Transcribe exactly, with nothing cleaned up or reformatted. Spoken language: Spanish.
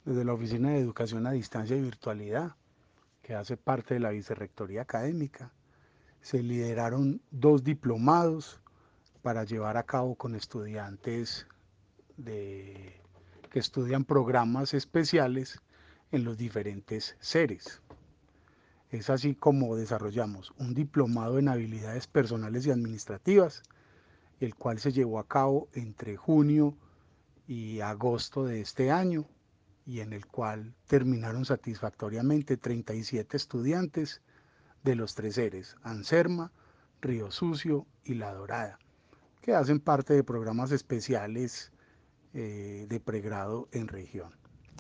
desde la Oficina de Educación a Distancia y Virtualidad, que hace parte de la Vicerrectoría Académica, se lideraron dos diplomados para llevar a cabo con estudiantes de, que estudian programas especiales en los diferentes seres. Es así como desarrollamos un diplomado en habilidades personales y administrativas, el cual se llevó a cabo entre junio y agosto de este año y en el cual terminaron satisfactoriamente treinta y siete estudiantes de los tres seres, Anserma, Río Sucio y La Dorada, que hacen parte de programas especiales eh, de pregrado en región.